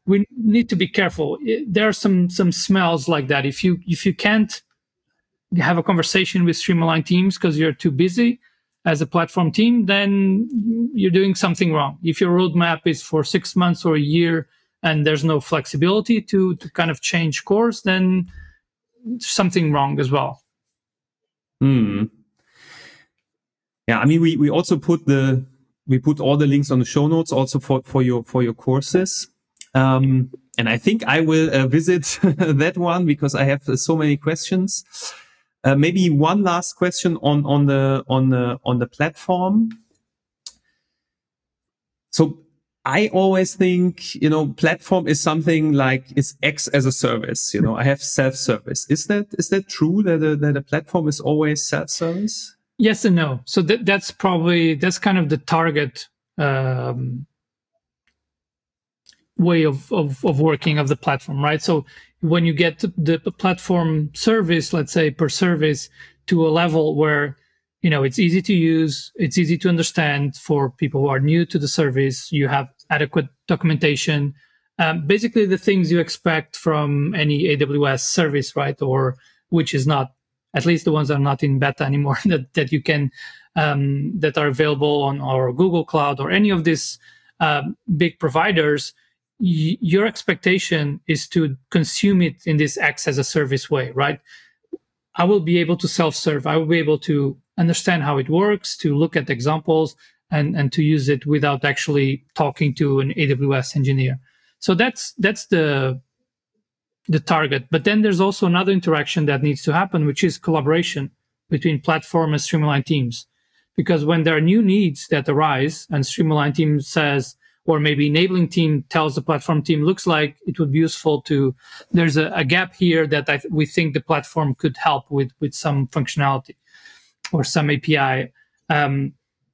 we need to be careful. There are some some smells like that. If you if you can't have a conversation with Streamline teams because you're too busy as a platform team, then you're doing something wrong. If your roadmap is for six months or a year and there's no flexibility to to kind of change course, then something wrong as well. Hmm. Yeah, I mean, we we also put the we put all the links on the show notes also for for your for your courses. Um, and I think I will uh, visit that one because I have uh, so many questions. Uh, maybe one last question on on the on the on the platform. So I always think, you know, platform is something like it's X as a service. You know, I have self-service. Is that is that true that a, that a platform is always self-service? Yes and no. So that that's probably that's kind of the target um, way of, of of working of the platform, right? So when you get the platform service, let's say per service, to a level where, you know, it's easy to use, it's easy to understand for people who are new to the service, you have adequate documentation, um, basically the things you expect from any A W S service, right? Or which is not, at least the ones that are not in beta anymore, that, that you can, um, that are available on our Google Cloud or any of these um, big providers. Y- your expectation is to consume it in this X as a service way, right? I will be able to self-serve. I will be able to understand how it works, to look at examples and, and to use it without actually talking to an A W S engineer. So that's that's the the target. But then there's also another interaction that needs to happen, which is collaboration between platform and Streamline teams. Because when there are new needs that arise and Streamline team says, or maybe enabling team tells the platform team, looks like it would be useful to, there's a, a gap here that I, we think the platform could help with, with some functionality or some A P I. Um,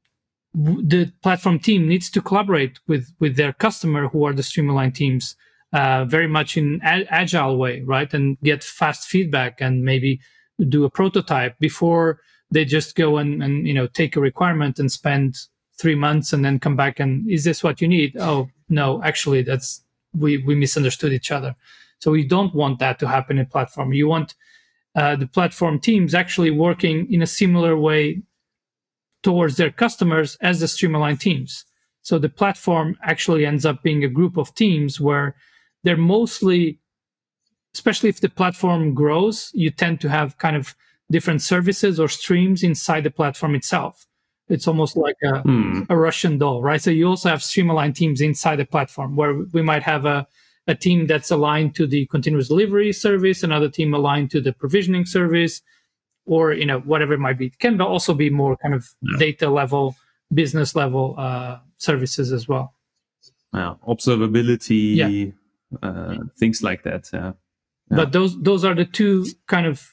the platform team needs to collaborate with, with their customer, who are the Streamline teams, uh, very much in a- agile way, right? And get fast feedback and maybe do a prototype before they just go and, and you know, take a requirement and spend three months and then come back and, is this what you need? Oh, no, actually, that's, we, we misunderstood each other. So you don't want that to happen in platform. You want uh, the platform teams actually working in a similar way towards their customers as the Streamline teams. So the platform actually ends up being a group of teams where they're mostly, especially if the platform grows, you tend to have kind of different services or streams inside the platform itself. It's almost like a, hmm. a Russian doll, right? So you also have Streamline teams inside the platform where we might have a, a team that's aligned to the continuous delivery service, another team aligned to the provisioning service, or, you know, whatever it might be. It can also be more kind of yeah. data level, business level uh, services as well. Yeah, observability, yeah. Uh, things like that. Yeah. Yeah. But those those are the two kind of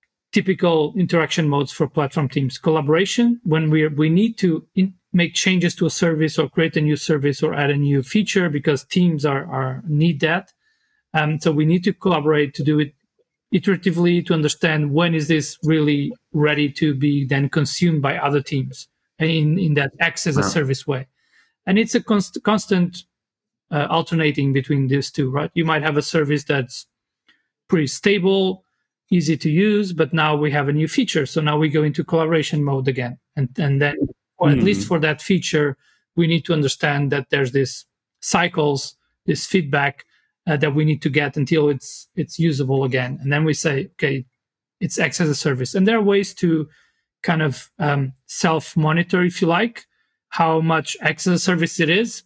typical interaction modes for platform teams. Collaboration, when we we need to in, make changes to a service or create a new service or add a new feature because teams are, are need that. Um, so we need to collaborate to do it iteratively to understand when is this really ready to be then consumed by other teams in, in that X as a service way. And it's a const, constant uh, alternating between these two, right? You might have a service that's pretty stable, easy to use, but now we have a new feature. So now we go into collaboration mode again. And, and then, or at mm. least for that feature, we need to understand that there's this cycles, this feedback uh, that we need to get until it's it's usable again. And then we say, okay, it's X as a service. And there are ways to kind of um, self-monitor, if you like, how much X as a service it is.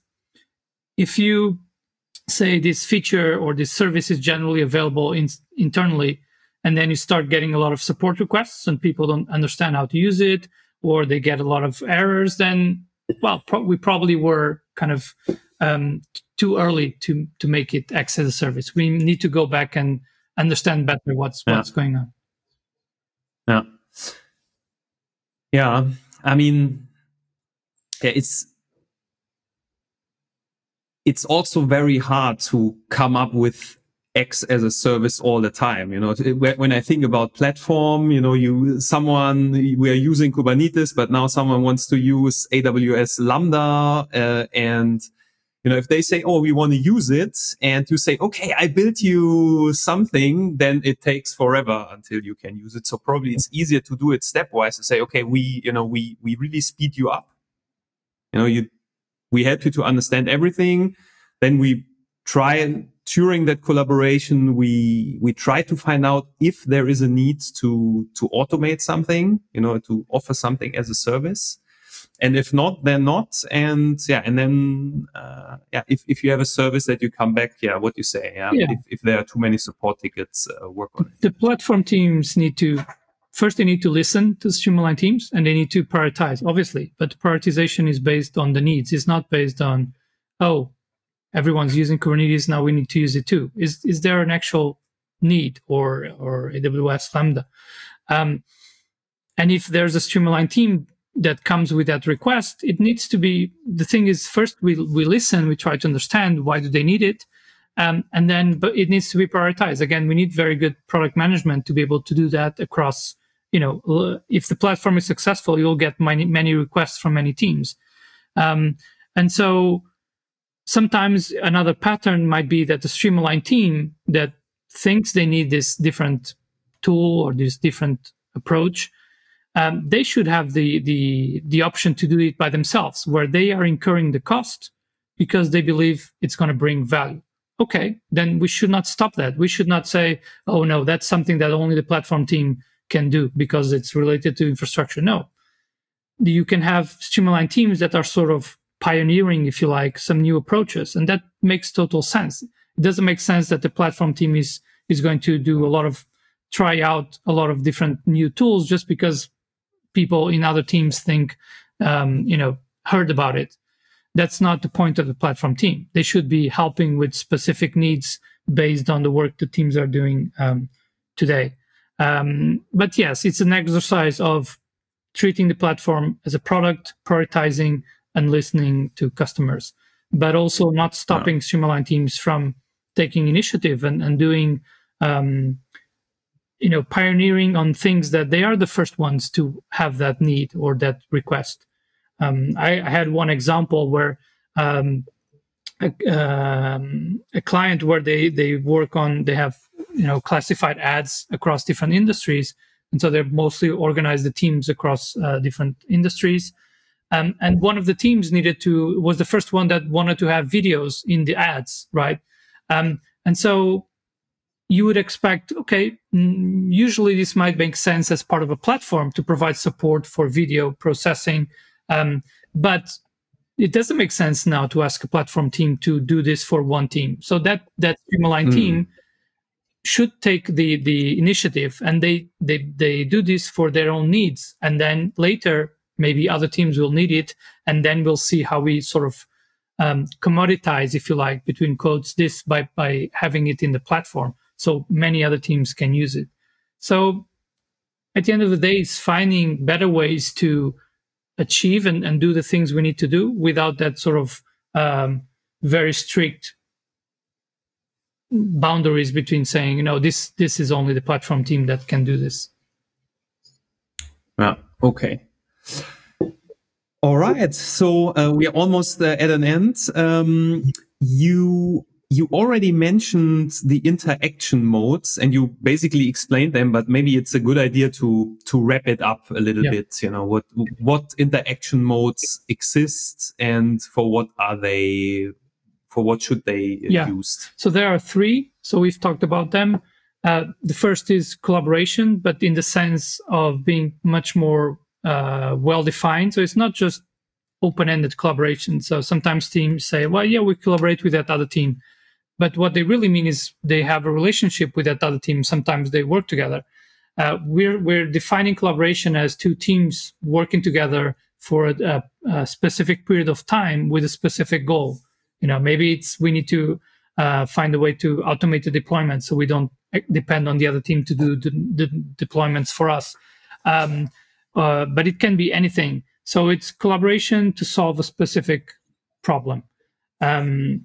If you say this feature or this service is generally available in, internally, and then you start getting a lot of support requests and people don't understand how to use it, or they get a lot of errors, then, well, pro- we probably were kind of um, too early to to make it X as a service. We need to go back and understand better what's yeah. what's going on. Yeah. Yeah. I mean, it's it's also very hard to come up with X as a service all the time. You know, when I think about platform, you know, you, someone, we are using Kubernetes, but now someone wants to use A W S Lambda, uh, and, You know, if they say, oh, we want to use it, and you say, okay, I built you something, then it takes forever until you can use it. So probably it's easier to do it stepwise to say, okay, we, you know, we, we really speed you up. You know, you, we help you to understand everything. Then we try, during that collaboration, we, we try to find out if there is a need to, to automate something, you know, to offer something as a service. And if not, then not. And yeah, and then, uh, yeah, if, if you have a service that you come back, yeah, what you say, yeah, yeah. If, if there are too many support tickets, uh, work on it. The platform teams need to, first they need to listen to Streamline teams and they need to prioritize, obviously, but prioritization is based on the needs. It's not based on, oh, everyone's using Kubernetes, now we need to use it too. Is, is there an actual need or, or A W S Lambda? Um, and if there's a Streamline team that comes with that request, it needs to be, the thing is, first we we listen, we try to understand why do they need it, um, and then but it needs to be prioritized. Again, we need very good product management to be able to do that across, you know, if the platform is successful, you'll get many, many requests from many teams. Um, and so sometimes another pattern might be that the Streamline team that thinks they need this different tool or this different approach, Um, they should have the, the the option to do it by themselves, where they are incurring the cost because they believe it's going to bring value. Okay, then we should not stop that. We should not say, oh, no, that's something that only the platform team can do because it's related to infrastructure. No. You can have Streamline teams that are sort of pioneering, if you like, some new approaches, and that makes total sense. It doesn't make sense that the platform team is is going to do a lot of, try out a lot of different new tools just because people in other teams think, um, you know, heard about it. That's not the point of the platform team. They should be helping with specific needs based on the work the teams are doing um, today. Um, but yes, it's an exercise of treating the platform as a product, prioritizing and listening to customers, but also not stopping yeah. Streamline teams from taking initiative and, and doing um, you know, pioneering on things that they are the first ones to have that need or that request. Um, I, I had one example where um, a, um, a client where they they work on, they have, you know, classified ads across different industries. And so they're mostly organized the teams across uh, different industries. Um, and one of the teams needed to, was the first one that wanted to have videos in the ads, right? Um, and so you would expect, okay, usually this might make sense as part of a platform to provide support for video processing. Um, but it doesn't make sense now to ask a platform team to do this for one team. So that that Streamline mm. team should take the the initiative, and they, they they do this for their own needs. And then later, maybe other teams will need it. And then we'll see how we sort of um, commoditize, if you like, between quotes, this by by having it in the platform, so many other teams can use it. So at the end of the day, it's finding better ways to achieve and, and do the things we need to do without that sort of um, very strict boundaries between saying, you know, this this is only the platform team that can do this. Yeah, okay. All right. So uh, we are almost uh, at an end. Um, you... You already mentioned the interaction modes and you basically explained them, but maybe it's a good idea to, to wrap it up a little yeah. bit. You know, what, what interaction modes exist and for what are they, for what should they yeah. used? So there are three. So we've talked about them. Uh, the first is collaboration, but in the sense of being much more uh, well-defined. So it's not just open-ended collaboration. So sometimes teams say, well, yeah, we collaborate with that other team. But what they really mean is they have a relationship with that other team. Sometimes they work together. Uh, we're we're defining collaboration as two teams working together for a, a specific period of time with a specific goal. You know, maybe it's we need to uh, find a way to automate the deployment so we don't depend on the other team to do the, the deployments for us. Um, uh, but it can be anything. So it's collaboration to solve a specific problem. Um,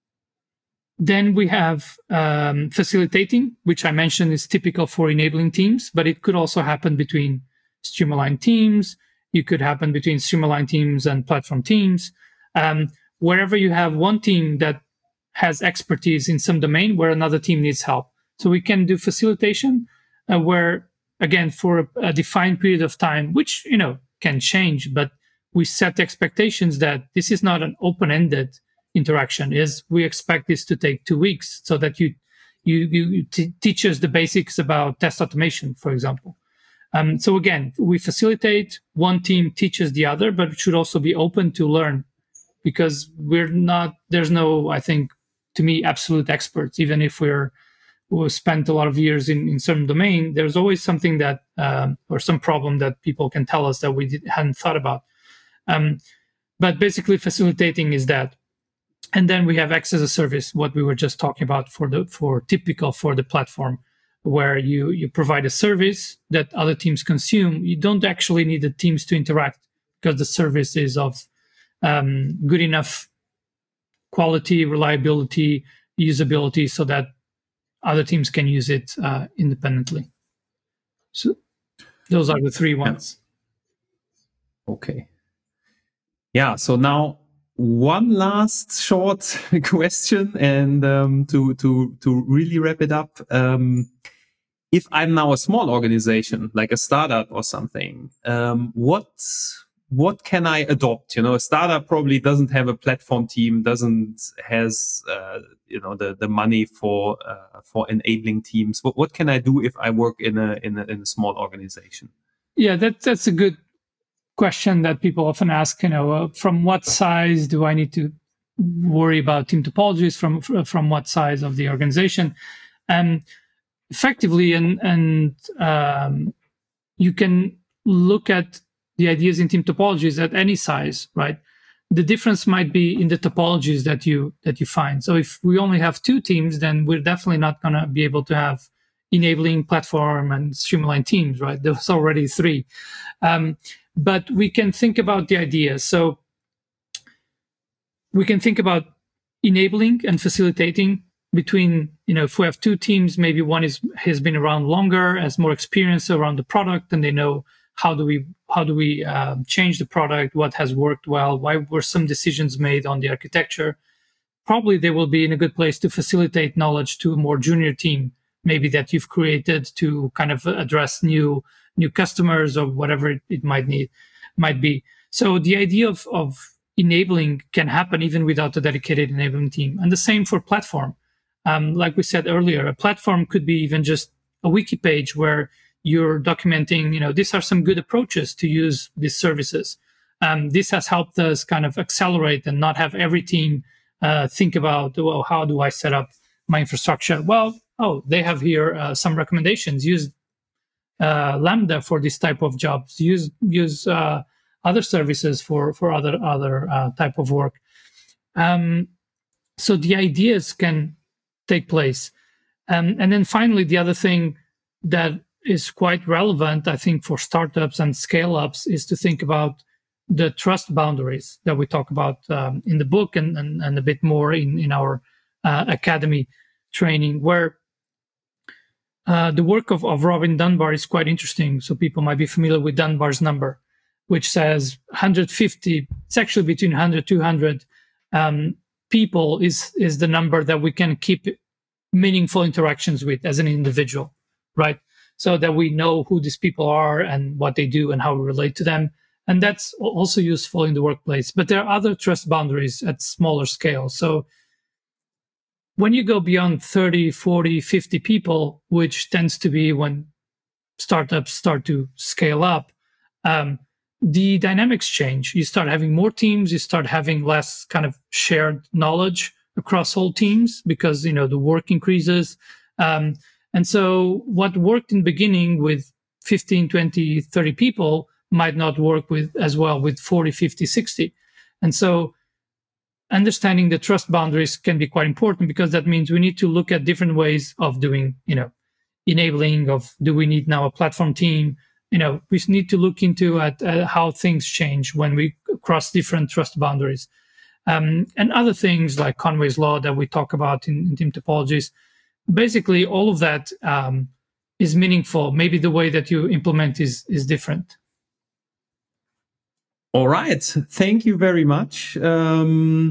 Then we have um, facilitating, which I mentioned is typical for enabling teams, but it could also happen between Streamline teams. It could happen between Streamline teams and platform teams. Um, wherever you have one team that has expertise in some domain where another team needs help. So we can do facilitation uh, where, again, for a, a defined period of time, which, you know, can change, but we set expectations that this is not an open-ended interaction. Is we expect this to take two weeks so that you you you t- teach us the basics about test automation, for example. Um, so again, we facilitate, one team teaches the other, but it should also be open to learn, because we're not, there's no, I think, to me, absolute experts. Even if we're we spent a lot of years in, in certain domain, there's always something that, um, or some problem that people can tell us that we did, hadn't thought about. Um, but basically facilitating is that. And then we have X as a service, what we were just talking about for the, for typical for the platform, where you, you provide a service that other teams consume. You don't actually need the teams to interact, because the service is of um, good enough quality, reliability, usability, so that other teams can use it uh, independently. So those are the three ones. Okay. Yeah. So now one last short question, and um, to to to really wrap it up. Um, if I'm now a small organization, like a startup or something, um, what what can I adopt? You know, a startup probably doesn't have a platform team, doesn't has uh, you know the the money for uh, for enabling teams. What what can I do if I work in a in a, in a small organization? Yeah, that that's a good question that people often ask. You know, uh, from what size do I need to worry about team topologies? From from what size of the organization? Um, effectively, and and um, you can look at the ideas in team topologies at any size, right? The difference might be in the topologies that you that you find. So if we only have two teams, then we're definitely not going to be able to have enabling platform and streamline teams, right? There's already three. Um, but we can think about the ideas. So we can think about enabling and facilitating between, you know, if we have two teams, maybe one is has been around longer, has more experience around the product, and they know how do we how do we uh, change the product, what has worked well, why were some decisions made on the architecture. Probably they will be in a good place to facilitate knowledge to a more junior team, maybe that you've created to kind of address new new customers or whatever it, it might need might be. So the idea of of enabling can happen even without a dedicated enabling team, and the same for platform. Um, like we said earlier, a platform could be even just a wiki page where you're documenting, you know, these are some good approaches to use these services. Um, this has helped us kind of accelerate and not have every team uh, think about, well, how do I set up my infrastructure? Well, oh, they have here uh, some recommendations. Use uh, Lambda for this type of jobs. Use use uh, other services for for other other uh, type of work. Um, so the ideas can take place. Um, and then finally, the other thing that is quite relevant, I think, for startups and scale-ups is to think about the trust boundaries that we talk about um, in the book and, and, and a bit more in, in our uh, academy training, where uh, the work of, of Robin Dunbar is quite interesting. So people might be familiar with Dunbar's number, which says one hundred fifty, it's actually between one hundred, two hundred um, people is, is the number that we can keep meaningful interactions with as an individual, right? So that we know who these people are and what they do and how we relate to them. And that's also useful in the workplace. But there are other trust boundaries at smaller scale. So when you go beyond thirty, forty, fifty people, which tends to be when startups start to scale up, um, the dynamics change. You start having more teams, you start having less kind of shared knowledge across all teams because, you know, the work increases. Um, and so what worked in the beginning with fifteen, twenty, thirty people might not work with as well with forty, fifty, sixty. And so understanding the trust boundaries can be quite important, because that means we need to look at different ways of doing, you know, enabling of, do we need now a platform team? You know, we need to look into at, uh, how things change when we cross different trust boundaries. Um, and other things like Conway's Law that we talk about in, in team topologies. Basically, all of that um, is meaningful. Maybe the way that you implement is is different. All right. Thank you very much. Um,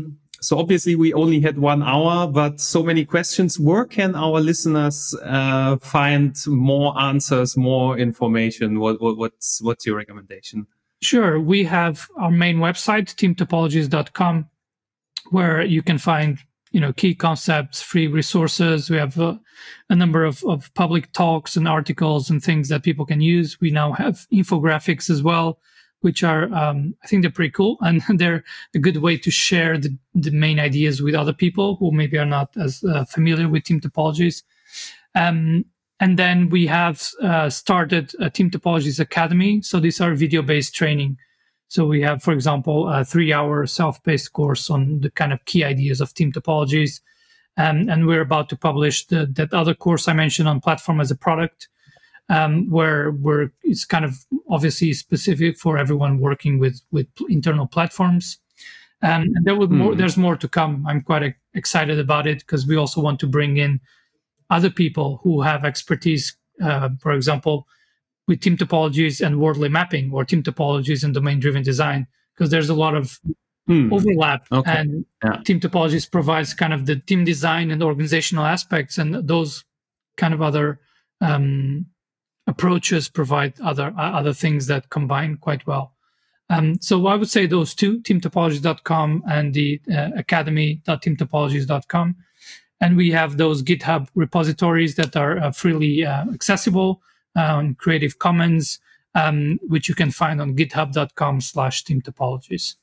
so obviously we only had one hour, but so many questions. Where can our listeners uh, find more answers, more information? What, what, what's what's your recommendation? Sure. We have our main website, team topologies dot com, where you can find, you know, key concepts, free resources. We have a, a number of, of public talks and articles and things that people can use. We now have infographics as well, which are, um, I think they're pretty cool. And they're a good way to share the, the main ideas with other people who maybe are not as uh, familiar with team topologies. Um, and then we have uh, started a Team Topologies Academy. So these are video-based training. So we have, for example, a three-hour self-paced course on the kind of key ideas of team topologies. Um, and we're about to publish the, that other course I mentioned on Platform as a Product, um, where we're, it's kind of obviously specific for everyone working with, with internal platforms. Um, and there will mm. more, there's more to come. I'm quite excited about it because we also want to bring in other people who have expertise, uh, for example, with team topologies and wordly mapping, or team topologies and domain-driven design, because there's a lot of hmm. overlap. Okay. And yeah. team topologies provides kind of the team design and organizational aspects, and those kind of other um, approaches provide other uh, other things that combine quite well. Um, so I would say those two, team topologies dot com and the uh, academy dot team topologies dot com. And we have those GitHub repositories that are uh, freely uh, accessible uh, on Creative Commons, um, which you can find on github dot com slash team topologies.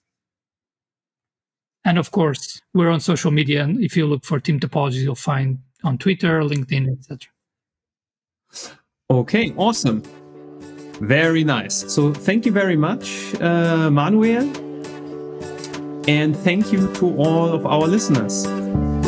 And of course, we're on social media. And if you look for Team Topologies, you'll find on Twitter, LinkedIn, et cetera. Okay, awesome. Very nice. So thank you very much, uh, Manuel. And thank you to all of our listeners.